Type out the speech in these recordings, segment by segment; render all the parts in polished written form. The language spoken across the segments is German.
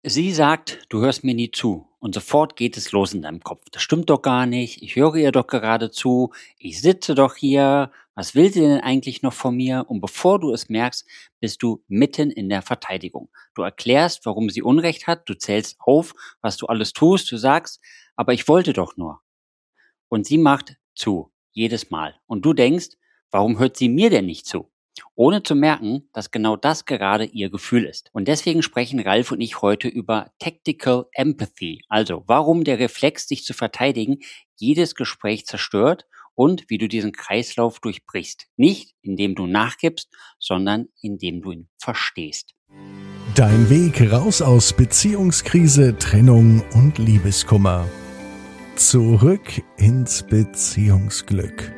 Sie sagt, du hörst mir nie zu. Und sofort geht es los in deinem Kopf. Das stimmt doch gar nicht. Ich höre ihr doch gerade zu. Ich sitze doch hier. Was will sie denn eigentlich noch von mir? Und bevor du es merkst, bist du mitten in der Verteidigung. Du erklärst, warum sie Unrecht hat. Du zählst auf, was du alles tust. Du sagst, aber ich wollte doch nur. Und sie macht zu. Jedes Mal. Und du denkst, warum hört sie mir denn nicht zu? Ohne zu merken, dass genau das gerade ihr Gefühl ist. Und deswegen sprechen Ralf und ich heute über Tactical Empathy, also warum der Reflex, dich zu verteidigen, jedes Gespräch zerstört und wie du diesen Kreislauf durchbrichst. Nicht indem du nachgibst, sondern indem du ihn verstehst. Dein Weg raus aus Beziehungskrise, Trennung und Liebeskummer. Zurück ins Beziehungsglück.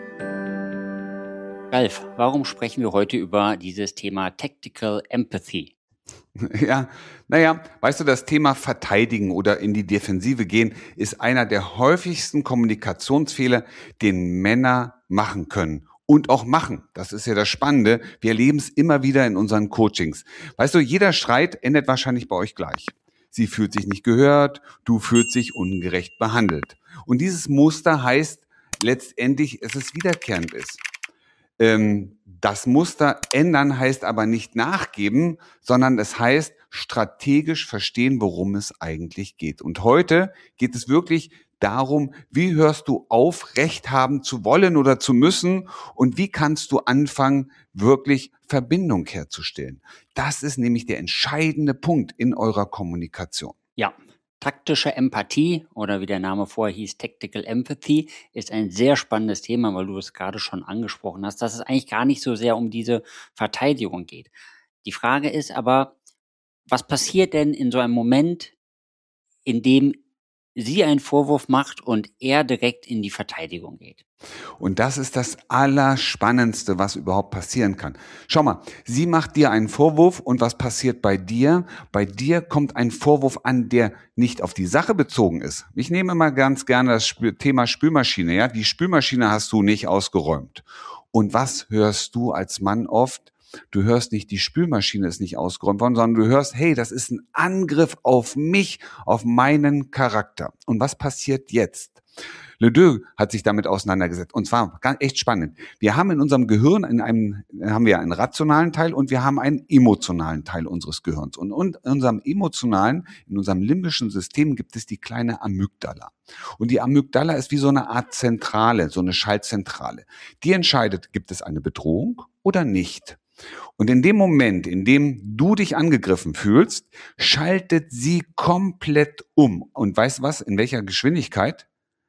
Ralf, warum sprechen wir heute über dieses Thema Tactical Empathy? Ja, naja, weißt du, das Thema Verteidigen oder in die Defensive gehen ist einer der häufigsten Kommunikationsfehler, den Männer machen können. Und auch machen. Das ist ja das Spannende. Wir erleben es immer wieder in unseren Coachings. Weißt du, jeder Streit endet wahrscheinlich bei euch gleich. Sie fühlt sich nicht gehört, du fühlst dich ungerecht behandelt. Und dieses Muster heißt letztendlich, dass es wiederkehrend ist. Das Muster ändern heißt aber nicht nachgeben, sondern es heißt strategisch verstehen, worum es eigentlich geht. Und heute geht es wirklich darum, wie hörst du auf, Recht haben zu wollen oder zu müssen und wie kannst du anfangen, wirklich Verbindung herzustellen. Das ist nämlich der entscheidende Punkt in eurer Kommunikation. Ja, taktische Empathie oder wie der Name vorher hieß, Tactical Empathy, ist ein sehr spannendes Thema, weil du es gerade schon angesprochen hast, dass es eigentlich gar nicht so sehr um diese Verteidigung geht. Die Frage ist aber, was passiert denn in so einem Moment, in dem sie einen Vorwurf macht und er direkt in die Verteidigung geht? Und das ist das Allerspannendste, was überhaupt passieren kann. Schau mal, sie macht dir einen Vorwurf und was passiert bei dir? Bei dir kommt ein Vorwurf an, der nicht auf die Sache bezogen ist. Ich nehme immer ganz gerne das Thema Spülmaschine. Ja, die Spülmaschine hast du nicht ausgeräumt. Und was hörst du als Mann oft? Du hörst nicht, die Spülmaschine ist nicht ausgeräumt worden, sondern du hörst, hey, das ist ein Angriff auf mich, auf meinen Charakter. Und was passiert jetzt? Ledoux hat sich damit auseinandergesetzt. Und zwar echt spannend. Wir haben in unserem Gehirn haben wir einen rationalen Teil und wir haben einen emotionalen Teil unseres Gehirns. Und in unserem emotionalen, in unserem limbischen System gibt es die kleine Amygdala. Und die Amygdala ist wie so eine Art Zentrale, so eine Schaltzentrale. Die entscheidet, gibt es eine Bedrohung oder nicht. Und in dem Moment, in dem du dich angegriffen fühlst, schaltet sie komplett um. Und weißt du was? In welcher Geschwindigkeit?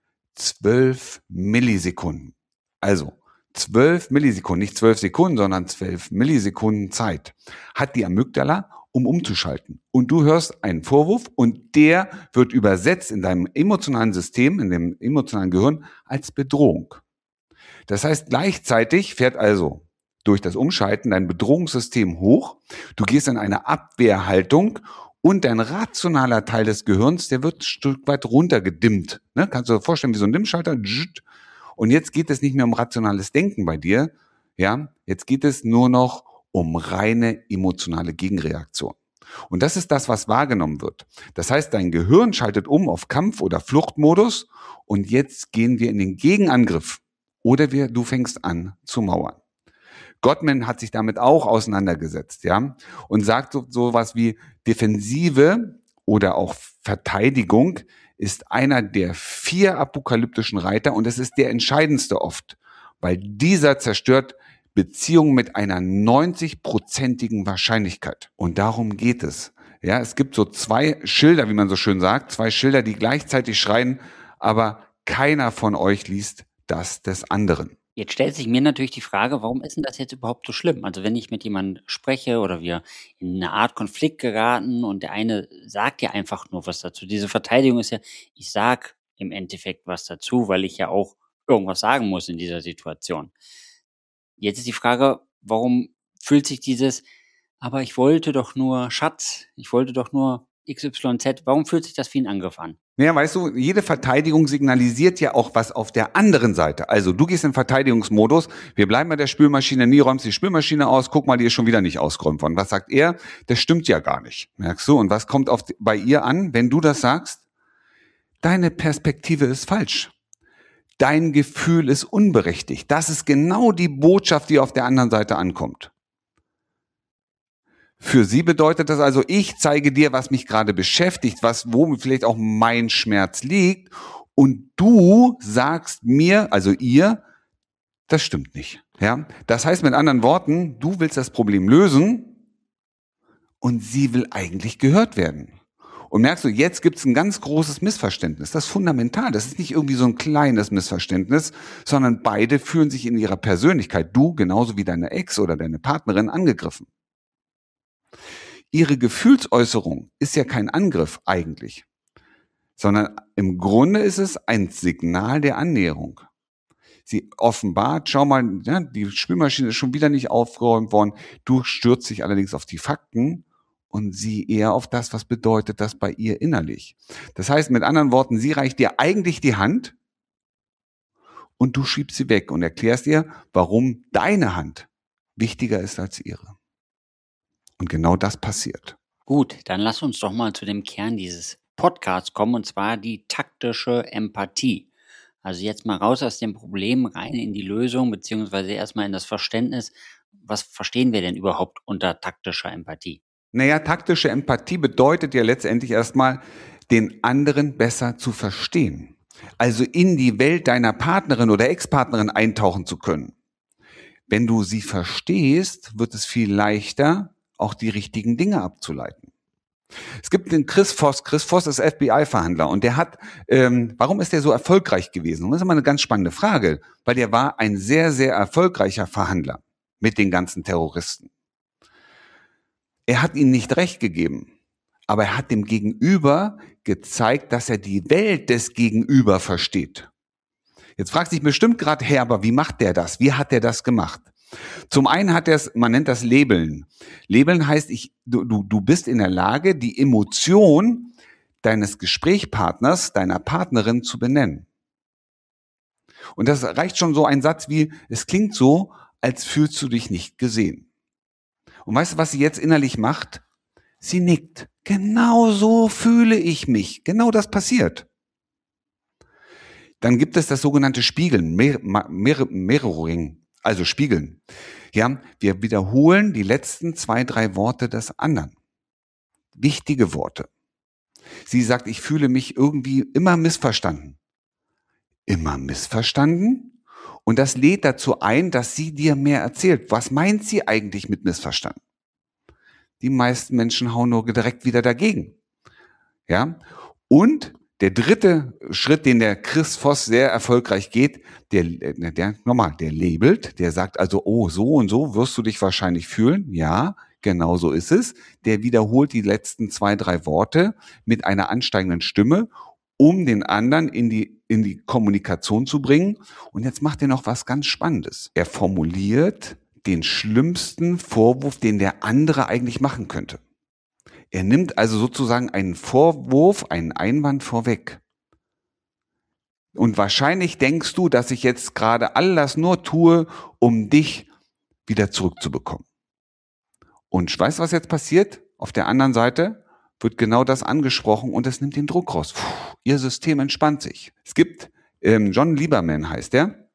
12 Millisekunden. Also 12 Millisekunden, nicht 12 Sekunden, sondern 12 Millisekunden Zeit hat die Amygdala, um umzuschalten. Und du hörst einen Vorwurf und der wird übersetzt in deinem emotionalen System, in dem emotionalen Gehirn als Bedrohung. Das heißt, gleichzeitig fährt also durch das Umschalten dein Bedrohungssystem hoch. Du gehst in eine Abwehrhaltung und dein rationaler Teil des Gehirns, der wird ein Stück weit runtergedimmt. Ne? Kannst du dir vorstellen, wie so ein Dimmschalter. Und jetzt geht es nicht mehr um rationales Denken bei dir. Ja, jetzt geht es nur noch um reine emotionale Gegenreaktion. Und das ist das, was wahrgenommen wird. Das heißt, dein Gehirn schaltet um auf Kampf- oder Fluchtmodus und jetzt gehen wir in den Gegenangriff. Oder du fängst an zu mauern. Gottman hat sich damit auch auseinandergesetzt, ja, und sagt sowas wie Defensive oder auch Verteidigung ist einer der 4 apokalyptischen Reiter und es ist der entscheidendste oft, weil dieser zerstört Beziehungen mit einer 90-prozentigen Wahrscheinlichkeit. Und darum geht es. Ja, es gibt so 2 Schilder, wie man so schön sagt, 2 Schilder, die gleichzeitig schreien, aber keiner von euch liest das des anderen. Jetzt stellt sich mir natürlich die Frage, warum ist denn das jetzt überhaupt so schlimm? Also wenn ich mit jemandem spreche oder wir in eine Art Konflikt geraten und der eine sagt ja einfach nur was dazu. Diese Verteidigung ist ja, ich sag im Endeffekt was dazu, weil ich ja auch irgendwas sagen muss in dieser Situation. Jetzt ist die Frage, warum fühlt sich dieses, aber ich wollte doch nur, Schatz, ich wollte doch nur XYZ, warum fühlt sich das wie ein Angriff an? Ja, weißt du, jede Verteidigung signalisiert ja auch was auf der anderen Seite. Also du gehst in Verteidigungsmodus, wir bleiben bei der Spülmaschine, nie räumst die Spülmaschine aus, guck mal, die ist schon wieder nicht ausgeräumt worden. Was sagt er? Das stimmt ja gar nicht, merkst du? Und was kommt bei ihr an, wenn du das sagst? Deine Perspektive ist falsch. Dein Gefühl ist unberechtigt. Das ist genau die Botschaft, die auf der anderen Seite ankommt. Für sie bedeutet das also, ich zeige dir, was mich gerade beschäftigt, wo vielleicht auch mein Schmerz liegt, und du sagst mir, also ihr, das stimmt nicht. Ja? Das heißt mit anderen Worten, du willst das Problem lösen und sie will eigentlich gehört werden. Und merkst du, jetzt gibt es ein ganz großes Missverständnis. Das ist fundamental. Das ist nicht irgendwie so ein kleines Missverständnis, sondern beide fühlen sich in ihrer Persönlichkeit, du genauso wie deine Ex oder deine Partnerin, angegriffen. Ihre Gefühlsäußerung ist ja kein Angriff eigentlich, sondern im Grunde ist es ein Signal der Annäherung. Sie offenbart, schau mal, ja, die Spülmaschine ist schon wieder nicht aufgeräumt worden. Du stürzt dich allerdings auf die Fakten und sie eher auf das, was bedeutet das bei ihr innerlich. Das heißt, mit anderen Worten, sie reicht dir eigentlich die Hand und du schiebst sie weg und erklärst ihr, warum deine Hand wichtiger ist als ihre. Und genau das passiert. Gut, dann lass uns doch mal zu dem Kern dieses Podcasts kommen, und zwar die taktische Empathie. Also jetzt mal raus aus dem Problem, rein in die Lösung, beziehungsweise erstmal in das Verständnis. Was verstehen wir denn überhaupt unter taktischer Empathie? Naja, taktische Empathie bedeutet ja letztendlich erstmal, den anderen besser zu verstehen. Also in die Welt deiner Partnerin oder Ex-Partnerin eintauchen zu können. Wenn du sie verstehst, wird es viel leichter, auch die richtigen Dinge abzuleiten. Es gibt den Chris Voss. Chris Voss ist FBI-Verhandler und der hat, warum ist der so erfolgreich gewesen? Und das ist immer eine ganz spannende Frage, weil der war ein sehr, sehr erfolgreicher Verhandler mit den ganzen Terroristen. Er hat ihnen nicht recht gegeben, aber er hat dem Gegenüber gezeigt, dass er die Welt des Gegenüber versteht. Jetzt fragt sich bestimmt gerade, aber wie macht der das? Wie hat der das gemacht? Zum einen hat er es, man nennt das Labeln. Labeln heißt, du bist in der Lage, die Emotion deines Gesprächspartners, deiner Partnerin zu benennen. Und das reicht schon so ein Satz wie, es klingt so, als fühlst du dich nicht gesehen. Und weißt du, was sie jetzt innerlich macht? Sie nickt. Genau so fühle ich mich. Genau das passiert. Dann gibt es das sogenannte Spiegeln, Mirroring. Also spiegeln. Ja, wir wiederholen die letzten 2, 3 Worte des anderen. Wichtige Worte. Sie sagt, ich fühle mich irgendwie immer missverstanden. Immer missverstanden? Und das lädt dazu ein, dass sie dir mehr erzählt. Was meint sie eigentlich mit missverstanden? Die meisten Menschen hauen nur direkt wieder dagegen. Ja? Und der dritte Schritt, den der Chris Voss sehr erfolgreich geht, der labelt, der sagt also, oh, so und so wirst du dich wahrscheinlich fühlen. Ja, genau so ist es. Der wiederholt die letzten 2, 3 Worte mit einer ansteigenden Stimme, um den anderen in die Kommunikation zu bringen. Und jetzt macht er noch was ganz Spannendes. Er formuliert den schlimmsten Vorwurf, den der andere eigentlich machen könnte. Er nimmt also sozusagen einen Vorwurf, einen Einwand vorweg. Und wahrscheinlich denkst du, dass ich jetzt gerade all das nur tue, um dich wieder zurückzubekommen. Und weißt du, was jetzt passiert? Auf der anderen Seite wird genau das angesprochen und es nimmt den Druck raus. Ihr System entspannt sich. Es gibt, John Lieberman heißt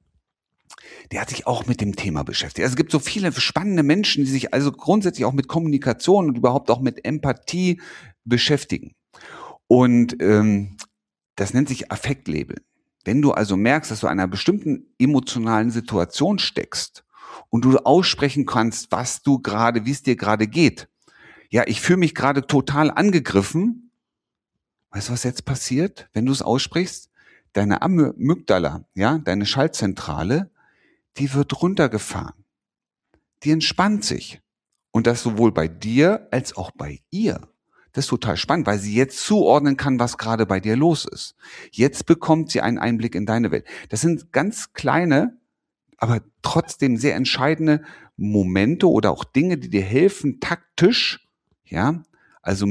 der hat sich auch mit dem Thema beschäftigt. Also es gibt so viele spannende Menschen, die sich also grundsätzlich auch mit Kommunikation und überhaupt auch mit Empathie beschäftigen. Und das nennt sich Affektlabeln. Wenn du also merkst, dass du in einer bestimmten emotionalen Situation steckst und du aussprechen kannst, wie es dir gerade geht. Ja, ich fühle mich gerade total angegriffen. Weißt du, was jetzt passiert, wenn du es aussprichst? Deine Amygdala, ja, deine Schaltzentrale, die wird runtergefahren. Die entspannt sich. Und das sowohl bei dir als auch bei ihr. Das ist total spannend, weil sie jetzt zuordnen kann, was gerade bei dir los ist. Jetzt bekommt sie einen Einblick in deine Welt. Das sind ganz kleine, aber trotzdem sehr entscheidende Momente oder auch Dinge, die dir helfen, taktisch, ja, also mit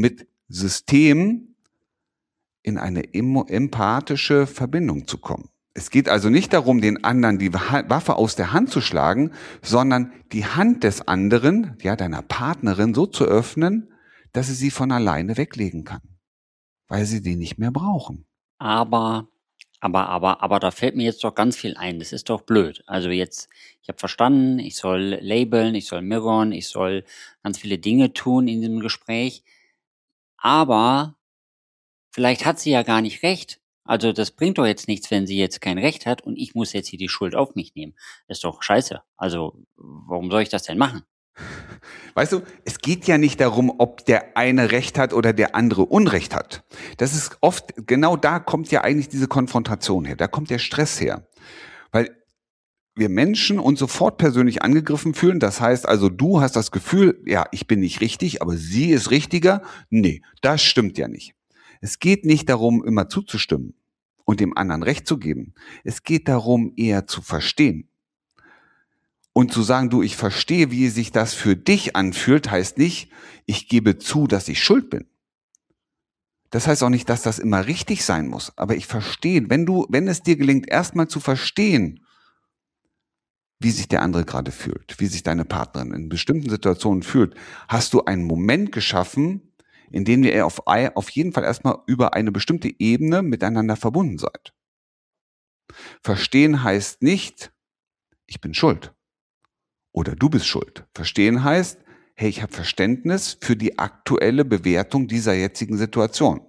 System in eine empathische Verbindung zu kommen. Es geht also nicht darum, den anderen die Waffe aus der Hand zu schlagen, sondern die Hand des anderen, ja, deiner Partnerin, so zu öffnen, dass sie von alleine weglegen kann, weil sie die nicht mehr brauchen. Aber da fällt mir jetzt doch ganz viel ein. Das ist doch blöd. Also jetzt, ich habe verstanden, ich soll labeln, ich soll mirrorn, ich soll ganz viele Dinge tun in diesem Gespräch. Aber vielleicht hat sie ja gar nicht recht. Also das bringt doch jetzt nichts, wenn sie jetzt kein Recht hat und ich muss jetzt hier die Schuld auf mich nehmen. Das ist doch scheiße. Also warum soll ich das denn machen? Weißt du, es geht ja nicht darum, ob der eine Recht hat oder der andere Unrecht hat. Das ist oft, genau da kommt ja eigentlich diese Konfrontation her. Da kommt der Stress her. Weil wir Menschen uns sofort persönlich angegriffen fühlen. Das heißt also, du hast das Gefühl, ja, ich bin nicht richtig, aber sie ist richtiger. Nee, das stimmt ja nicht. Es geht nicht darum, immer zuzustimmen und dem anderen Recht zu geben. Es geht darum, eher zu verstehen. Und zu sagen, du, ich verstehe, wie sich das für dich anfühlt, heißt nicht, ich gebe zu, dass ich schuld bin. Das heißt auch nicht, dass das immer richtig sein muss. Aber ich verstehe, wenn es dir gelingt, erstmal zu verstehen, wie sich der andere gerade fühlt, wie sich deine Partnerin in bestimmten Situationen fühlt, hast du einen Moment geschaffen, in dem ihr auf jeden Fall erstmal über eine bestimmte Ebene miteinander verbunden seid. Verstehen heißt nicht, ich bin schuld. Oder du bist schuld. Verstehen heißt, hey, ich habe Verständnis für die aktuelle Bewertung dieser jetzigen Situation.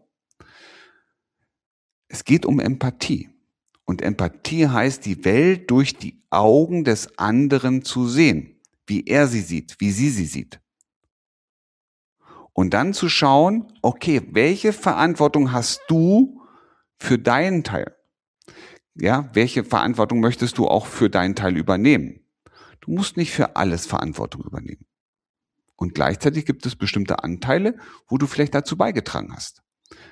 Es geht um Empathie. Und Empathie heißt, die Welt durch die Augen des anderen zu sehen, wie er sie sieht, wie sie sieht. Und dann zu schauen, okay, welche Verantwortung hast du für deinen Teil? Ja, welche Verantwortung möchtest du auch für deinen Teil übernehmen? Du musst nicht für alles Verantwortung übernehmen. Und gleichzeitig gibt es bestimmte Anteile, wo du vielleicht dazu beigetragen hast.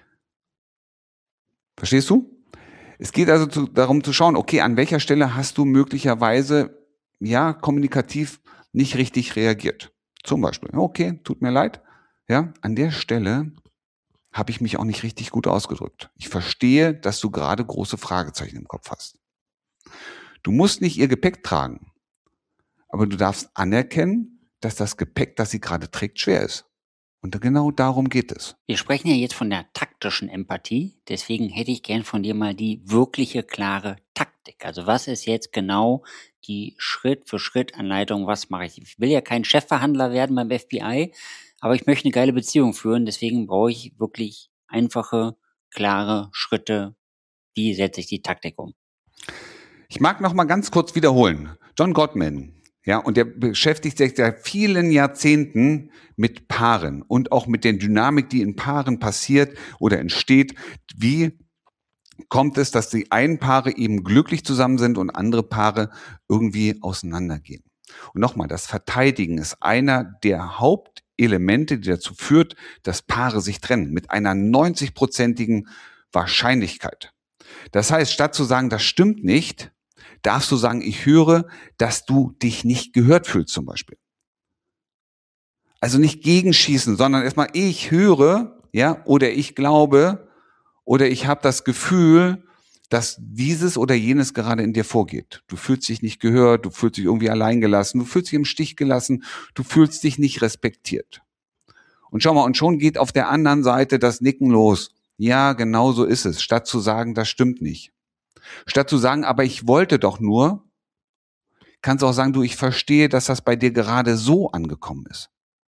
Verstehst du? Es geht also darum zu schauen, okay, an welcher Stelle hast du möglicherweise, ja, kommunikativ nicht richtig reagiert. Zum Beispiel, okay, tut mir leid, ja, an der Stelle habe ich mich auch nicht richtig gut ausgedrückt. Ich verstehe, dass du gerade große Fragezeichen im Kopf hast. Du musst nicht ihr Gepäck tragen, aber du darfst anerkennen, dass das Gepäck, das sie gerade trägt, schwer ist. Und genau darum geht es. Wir sprechen ja jetzt von der taktischen Empathie, deswegen hätte ich gern von dir mal die wirkliche klare Taktik. Also was ist jetzt genau die Schritt-für-Schritt-Anleitung, was mache ich? Ich will ja kein Chefverhandler werden beim FBI, aber ich möchte eine geile Beziehung führen, deswegen brauche ich wirklich einfache, klare Schritte. Wie setze ich die Taktik um? Ich mag noch mal ganz kurz wiederholen. John Gottman, ja, und der beschäftigt sich seit vielen Jahrzehnten mit Paaren und auch mit der Dynamik, die in Paaren passiert oder entsteht. Wie kommt es, dass die einen Paare eben glücklich zusammen sind und andere Paare irgendwie auseinandergehen? Und nochmal, das Verteidigen ist einer der Hauptelemente, die dazu führt, dass Paare sich trennen, mit einer 90-prozentigen Wahrscheinlichkeit. Das heißt, statt zu sagen, das stimmt nicht, darfst du sagen, ich höre, dass du dich nicht gehört fühlst zum Beispiel. Also nicht gegenschießen, sondern erstmal ich höre, ja, oder ich glaube, oder ich habe das Gefühl, dass dieses oder jenes gerade in dir vorgeht. Du fühlst dich nicht gehört, du fühlst dich irgendwie alleingelassen, du fühlst dich im Stich gelassen, du fühlst dich nicht respektiert. Und schau mal, und schon geht auf der anderen Seite das Nicken los. Ja, genau so ist es. Statt zu sagen, das stimmt nicht. Statt zu sagen, aber ich wollte doch nur, kannst du auch sagen, du, ich verstehe, dass das bei dir gerade so angekommen ist.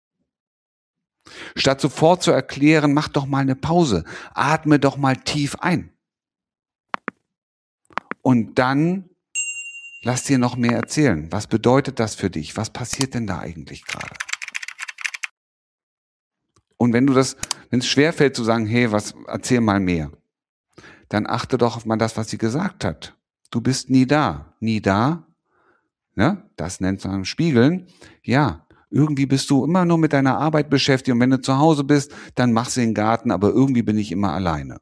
Statt sofort zu erklären, mach doch mal eine Pause, atme doch mal tief ein. Und dann lass dir noch mehr erzählen. Was bedeutet das für dich? Was passiert denn da eigentlich gerade? Und wenn es schwerfällt zu sagen, hey, erzähl mal mehr, dann achte doch auf mal das, was sie gesagt hat. Du bist nie da. Nie da? Ne? Das nennt man Spiegeln. Ja, irgendwie bist du immer nur mit deiner Arbeit beschäftigt und wenn du zu Hause bist, dann machst du den Garten, aber irgendwie bin ich immer alleine.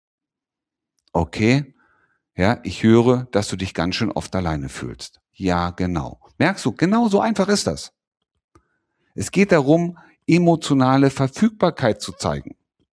Okay, ja, ich höre, dass du dich ganz schön oft alleine fühlst. Ja, genau. Merkst du, genau so einfach ist das. Es geht darum, emotionale Verfügbarkeit zu zeigen.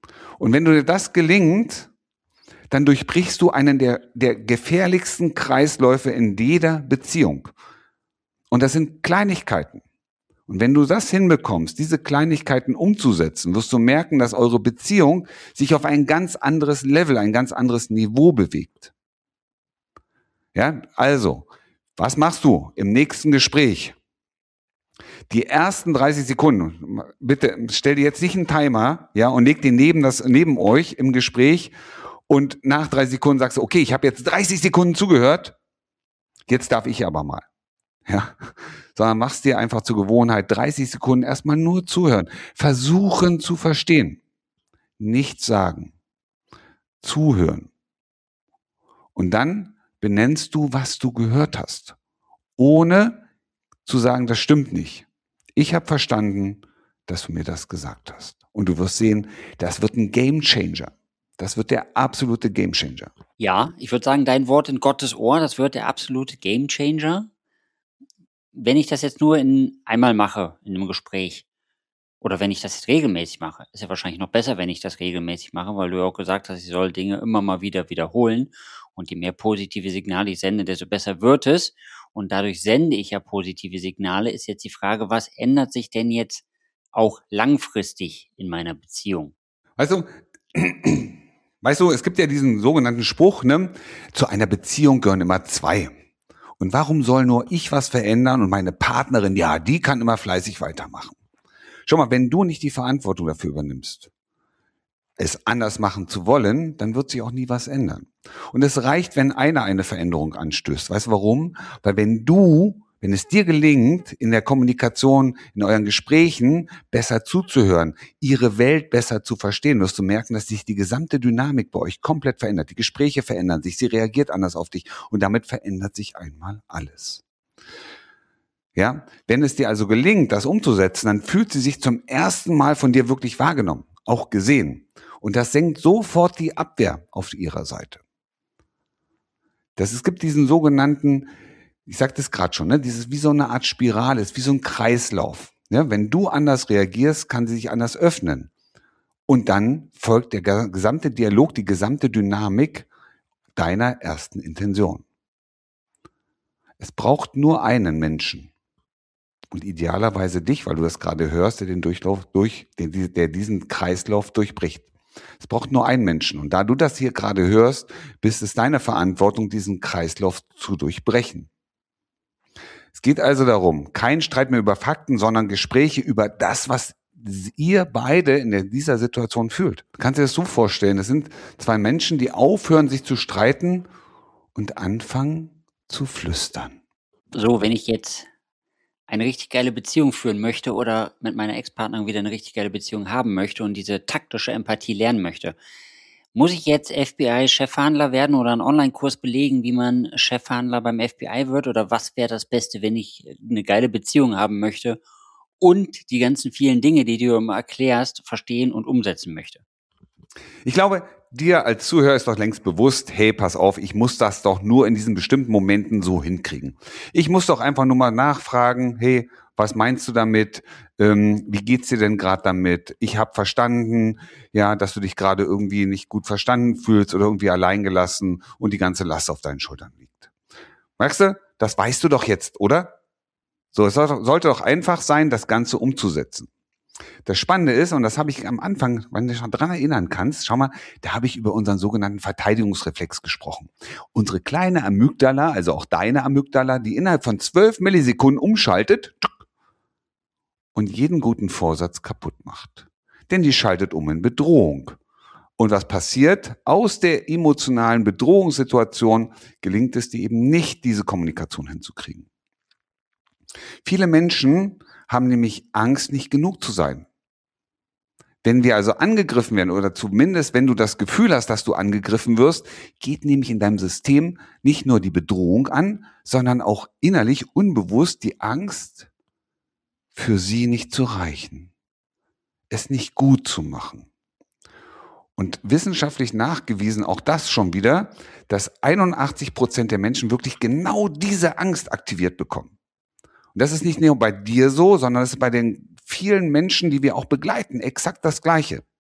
Und wenn dir das gelingt, dann durchbrichst du einen der gefährlichsten Kreisläufe in jeder Beziehung. Und das sind Kleinigkeiten. Und wenn du das hinbekommst, diese Kleinigkeiten umzusetzen, wirst du merken, dass eure Beziehung sich auf ein ganz anderes Level, ein ganz anderes Niveau bewegt. Ja, also, was machst du im nächsten Gespräch? Die ersten 30 Sekunden, bitte stell dir jetzt nicht einen Timer, ja, und leg den neben euch im Gespräch und nach 30 Sekunden sagst du, okay, ich habe jetzt 30 Sekunden zugehört, jetzt darf ich aber mal. Ja, sondern machst dir einfach zur Gewohnheit 30 Sekunden erstmal nur zuhören, versuchen zu verstehen, nichts sagen, zuhören. Und dann benennst du, was du gehört hast, ohne zu sagen, das stimmt nicht. Ich habe verstanden, dass du mir das gesagt hast. Und du wirst sehen, das wird ein Gamechanger. Das wird der absolute Gamechanger. Ja, ich würde sagen, dein Wort in Gottes Ohr, das wird der absolute Gamechanger. Wenn ich das jetzt nur einmal mache in einem Gespräch oder wenn ich das jetzt regelmäßig mache, ist ja wahrscheinlich noch besser, wenn ich das regelmäßig mache, weil du ja auch gesagt hast, ich soll Dinge immer mal wieder wiederholen und je mehr positive Signale ich sende, desto besser wird es und dadurch sende ich ja positive Signale. Ist jetzt die Frage, was ändert sich denn jetzt auch langfristig in meiner Beziehung? Weißt du, es gibt ja diesen sogenannten Spruch, ne? Zu einer Beziehung gehören immer zwei. Und warum soll nur ich was verändern und meine Partnerin, ja, die kann immer fleißig weitermachen. Schau mal, wenn du nicht die Verantwortung dafür übernimmst, es anders machen zu wollen, dann wird sich auch nie was ändern. Und es reicht, wenn einer eine Veränderung anstößt. Weißt du warum? Weil wenn es dir gelingt, in der Kommunikation, in euren Gesprächen besser zuzuhören, ihre Welt besser zu verstehen, wirst du merken, dass sich die gesamte Dynamik bei euch komplett verändert. Die Gespräche verändern sich, sie reagiert anders auf dich und damit verändert sich einmal alles. Ja, wenn es dir also gelingt, das umzusetzen, dann fühlt sie sich zum ersten Mal von dir wirklich wahrgenommen, auch gesehen. Und das senkt sofort die Abwehr auf ihrer Seite. Es gibt diesen sogenannten, ich sagte es gerade schon, ne, dieses wie so eine Art Spirale, ist wie so ein Kreislauf. Ja, wenn du anders reagierst, kann sie sich anders öffnen. Und dann folgt der gesamte Dialog, die gesamte Dynamik deiner ersten Intention. Es braucht nur einen Menschen. Und idealerweise dich, weil du das gerade hörst, der diesen Kreislauf durchbricht. Es braucht nur einen Menschen. Und da du das hier gerade hörst, bist es deine Verantwortung, diesen Kreislauf zu durchbrechen. Es geht also darum, kein Streit mehr über Fakten, sondern Gespräche über das, was ihr beide in dieser Situation fühlt. Du kannst dir das so vorstellen, es sind zwei Menschen, die aufhören, sich zu streiten und anfangen zu flüstern. So, wenn ich jetzt eine richtig geile Beziehung führen möchte oder mit meiner Ex-Partnerin wieder eine richtig geile Beziehung haben möchte und diese taktische Empathie lernen möchte, muss ich jetzt FBI-Chefverhandler werden oder einen Online-Kurs belegen, wie man Chefverhandler beim FBI wird? Oder was wäre das Beste, wenn ich eine geile Beziehung haben möchte und die ganzen vielen Dinge, die du immer erklärst, verstehen und umsetzen möchte? Ich glaube, dir als Zuhörer ist doch längst bewusst, hey, pass auf, ich muss das doch nur in diesen bestimmten Momenten so hinkriegen. Ich muss doch einfach nur mal nachfragen, hey, was meinst du damit? Wie geht's dir denn gerade damit? Ich habe verstanden, ja, dass du dich gerade irgendwie nicht gut verstanden fühlst oder irgendwie alleingelassen und die ganze Last auf deinen Schultern liegt. Merkst du? Das weißt du doch jetzt, oder? So, es sollte doch einfach sein, das Ganze umzusetzen. Das Spannende ist, und das habe ich am Anfang, wenn du dich noch dran erinnern kannst, schau mal, da habe ich über unseren sogenannten Verteidigungsreflex gesprochen. Unsere kleine Amygdala, also auch deine Amygdala, die innerhalb von 12 Millisekunden umschaltet und jeden guten Vorsatz kaputt macht. Denn die schaltet um in Bedrohung. Und was passiert? Aus der emotionalen Bedrohungssituation gelingt es dir eben nicht, diese Kommunikation hinzukriegen. Viele Menschen haben nämlich Angst, nicht genug zu sein. Wenn wir also angegriffen werden oder zumindest, wenn du das Gefühl hast, dass du angegriffen wirst, geht nämlich in deinem System nicht nur die Bedrohung an, sondern auch innerlich unbewusst die Angst, für sie nicht zu reichen, es nicht gut zu machen. Und wissenschaftlich nachgewiesen, auch das schon wieder, dass 81% der Menschen wirklich genau diese Angst aktiviert bekommen. Und das ist nicht nur bei dir so, sondern das ist bei den vielen Menschen, die wir auch begleiten, exakt das Gleiche.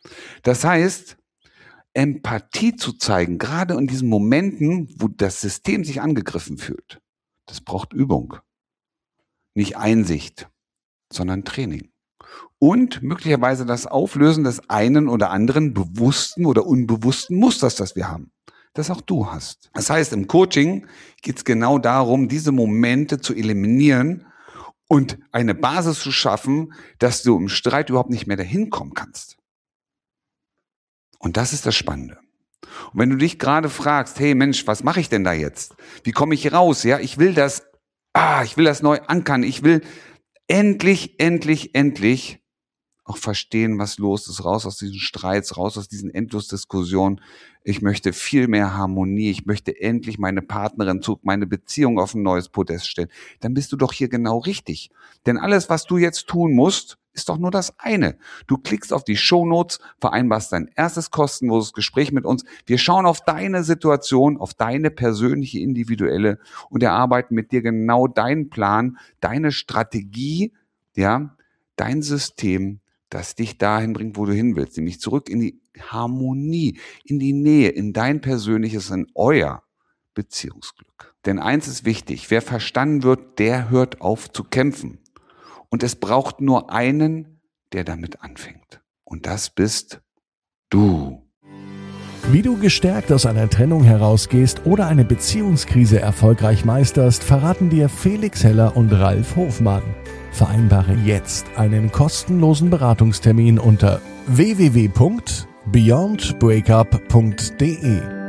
Das heißt, Empathie zu zeigen, gerade in diesen Momenten, wo das System sich angegriffen fühlt, das braucht Übung. Nicht Einsicht, sondern Training. Und möglicherweise das Auflösen des einen oder anderen bewussten oder unbewussten Musters, das wir haben, das auch du hast. Das heißt, im Coaching geht es genau darum, diese Momente zu eliminieren und eine Basis zu schaffen, dass du im Streit überhaupt nicht mehr dahin kommen kannst. Und das ist das Spannende. Und wenn du dich gerade fragst, hey Mensch, was mache ich denn da jetzt? Wie komme ich raus? Ja, ich will das neu ankern. Ich will endlich auch verstehen, was los ist, raus aus diesen Streits, raus aus diesen Endlosdiskussionen. Ich möchte viel mehr Harmonie. Ich möchte endlich meine Partnerin meine Beziehung auf ein neues Podest stellen. Dann bist du doch hier genau richtig. Denn alles, was du jetzt tun musst, ist doch nur das eine. Du klickst auf die Shownotes, vereinbarst dein erstes kostenloses Gespräch mit uns. Wir schauen auf deine Situation, auf deine persönliche, individuelle und erarbeiten mit dir genau deinen Plan, deine Strategie, ja, dein System, das dich dahin bringt, wo du hin willst, nämlich zurück in die Harmonie, in die Nähe, in dein persönliches, in euer Beziehungsglück. Denn eins ist wichtig, wer verstanden wird, der hört auf zu kämpfen. Und es braucht nur einen, der damit anfängt. Und das bist du. Wie du gestärkt aus einer Trennung herausgehst oder eine Beziehungskrise erfolgreich meisterst, verraten dir Felix Heller und Ralf Hofmann. Vereinbare jetzt einen kostenlosen Beratungstermin unter www.beyondbreakup.de.